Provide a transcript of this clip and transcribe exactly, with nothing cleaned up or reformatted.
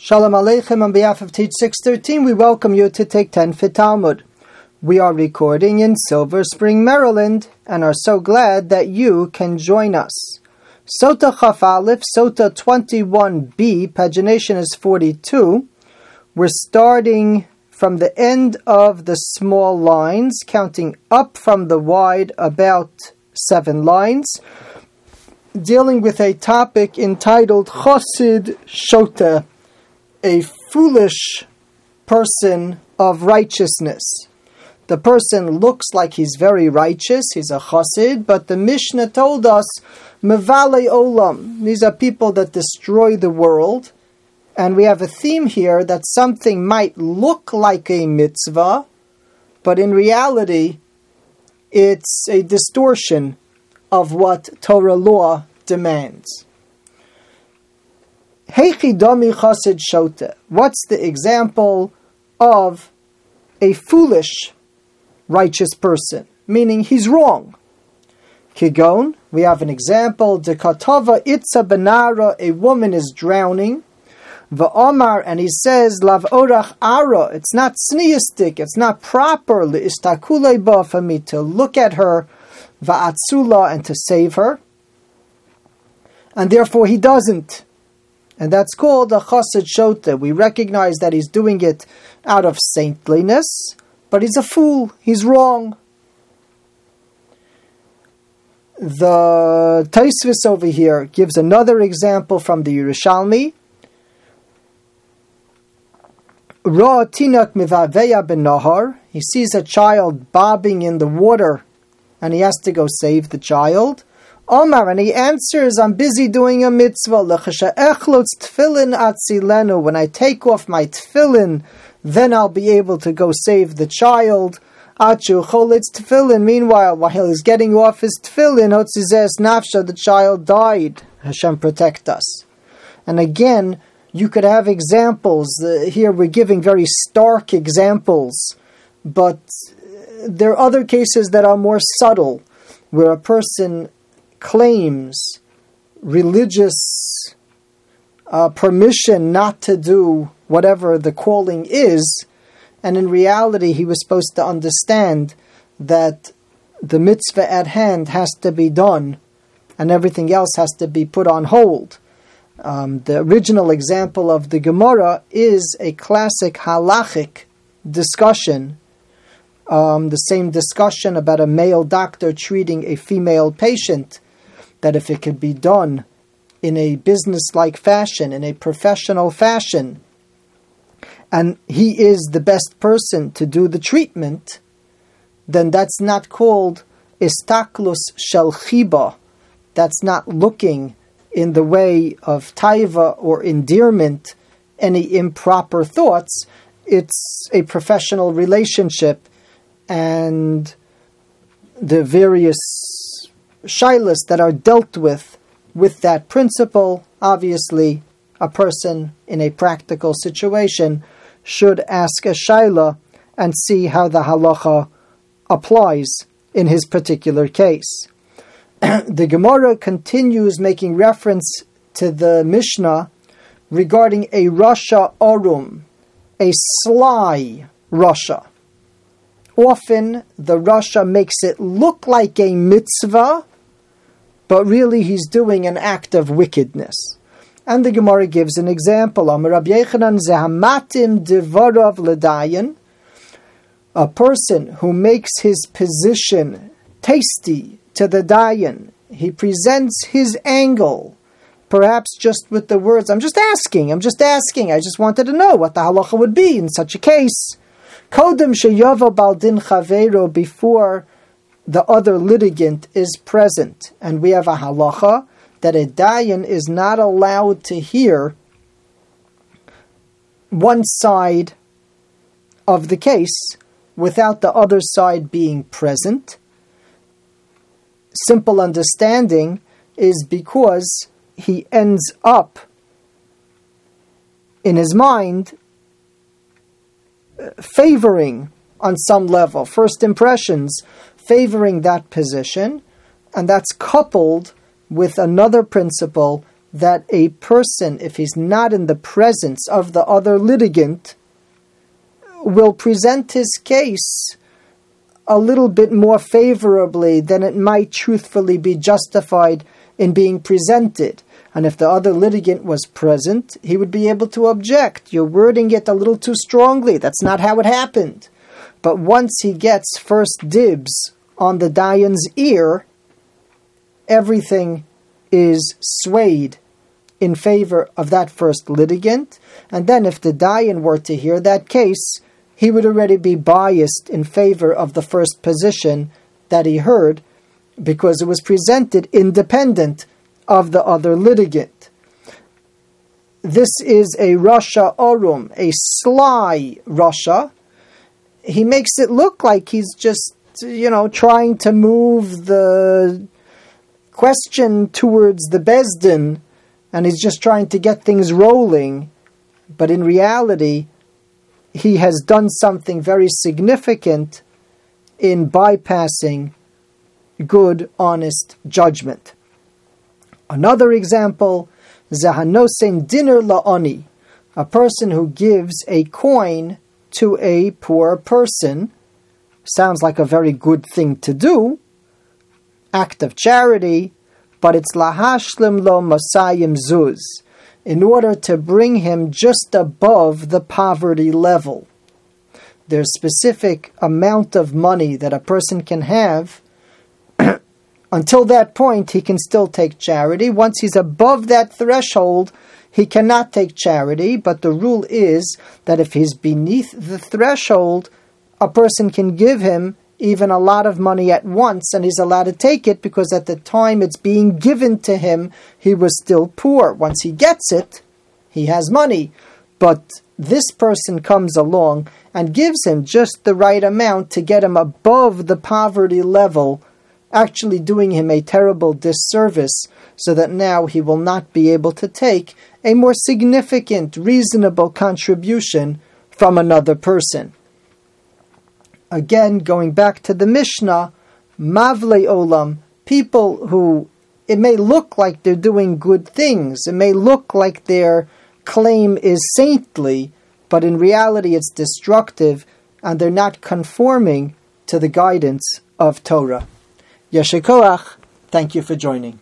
Shalom Aleichem. On behalf of Teach six thirteen, we welcome you to Take ten for Talmud. We are recording in Silver Spring, Maryland, and are so glad that you can join us. Sota Chaf Aleph, Sota twenty-one b, pagination is forty-two. We're starting from the end of the small lines, counting up from the wide about seven lines, dealing with a topic entitled Chosid Shota, a foolish person of righteousness. The person looks like he's very righteous, he's a chassid, but the Mishnah told us, Mevale Olam, these are people that destroy the world, and we have a theme here that something might look like a mitzvah, but in reality, it's a distortion of what Torah law demands. Heichidami Chosid Shota. What's the example of a foolish righteous person? Meaning he's wrong. Kigon, we have an example. Dekatava itza benara, a woman is drowning. Va'omar, and he says, Lav orach ara, it's not sneistic, it's not proper, le'istakule ba, for me to look at her, va'atzula, and to save her. And therefore he doesn't. And that's called a Chosid Shota. We recognize that he's doing it out of saintliness, but he's a fool. He's wrong. The Taisvis over here gives another example from the Yerushalmi. Ra tinak mivaveya ben nahar. He sees a child bobbing in the water, and he has to go save the child. Omar, and he answers, I'm busy doing a mitzvah. When I take off my tefillin, then I'll be able to go save the child. Meanwhile, while he's getting off his tefillin, the child died. Hashem protect us. And again, you could have examples. Uh, here we're giving very stark examples, but there are other cases that are more subtle, where a person claims religious uh, permission not to do whatever the calling is, and in reality he was supposed to understand that the mitzvah at hand has to be done and everything else has to be put on hold. Um, the original example of the Gemara is a classic halachic discussion, um, the same discussion about a male doctor treating a female patient, that if it could be done in a business-like fashion, in a professional fashion, and he is the best person to do the treatment, then that's not called istaklus shel chiba. That's not looking in the way of taiva or endearment, any improper thoughts. It's a professional relationship, and the various shilas that are dealt with with that principle. Obviously, a person in a practical situation should ask a shaila and see how the halacha applies in his particular case. The Gemara continues making reference to the Mishnah regarding a Rasha Arum, a sly Rasha. Often the Rasha makes it look like a mitzvah, but really he's doing an act of wickedness. And the Gemara gives an example. Amar Rabbi Yechanan zehamatim devarav l'dayan. A person who makes his position tasty to the dayan, he presents his angle, perhaps just with the words, I'm just asking, I'm just asking, I just wanted to know what the halacha would be in such a case. Kodem sheyava baldin chaveiro, before the other litigant is present. And we have a halacha that a dayan is not allowed to hear one side of the case without the other side being present. Simple understanding is because he ends up in his mind favoring on some level, first impressions, favoring that position, and that's coupled with another principle that a person, if he's not in the presence of the other litigant, will present his case a little bit more favorably than it might truthfully be justified in being presented. And if the other litigant was present, he would be able to object. You're wording it a little too strongly. That's not how it happened. But once he gets first dibs on the dayan's ear, everything is swayed in favor of that first litigant. And then if the dayan were to hear that case, he would already be biased in favor of the first position that he heard, because it was presented independent of the other litigant. This is a Rasha Arum, a sly Rasha. He makes it look like he's just, you know, trying to move the question towards the Bezdin, and he's just trying to get things rolling. But in reality, he has done something very significant in bypassing good, honest judgment. Another example, Zahanosen Dinner La'ani, a person who gives a coin to a poor person. Sounds like a very good thing to do, act of charity, but it's Lahashlim Lo Masayim Zuz, in order to bring him just above the poverty level. There's specific amount of money that a person can have. Until that point, he can still take charity. Once he's above that threshold, he cannot take charity, but the rule is that if he's beneath the threshold, a person can give him even a lot of money at once, and he's allowed to take it because at the time it's being given to him, he was still poor. Once he gets it, he has money. But this person comes along and gives him just the right amount to get him above the poverty level, actually doing him a terrible disservice, so that now he will not be able to take a more significant, reasonable contribution from another person. Again, going back to the Mishnah, Mavle Olam, people who, it may look like they're doing good things, it may look like their claim is saintly, but in reality it's destructive, and they're not conforming to the guidance of Torah. Yeshe Koach, thank you for joining.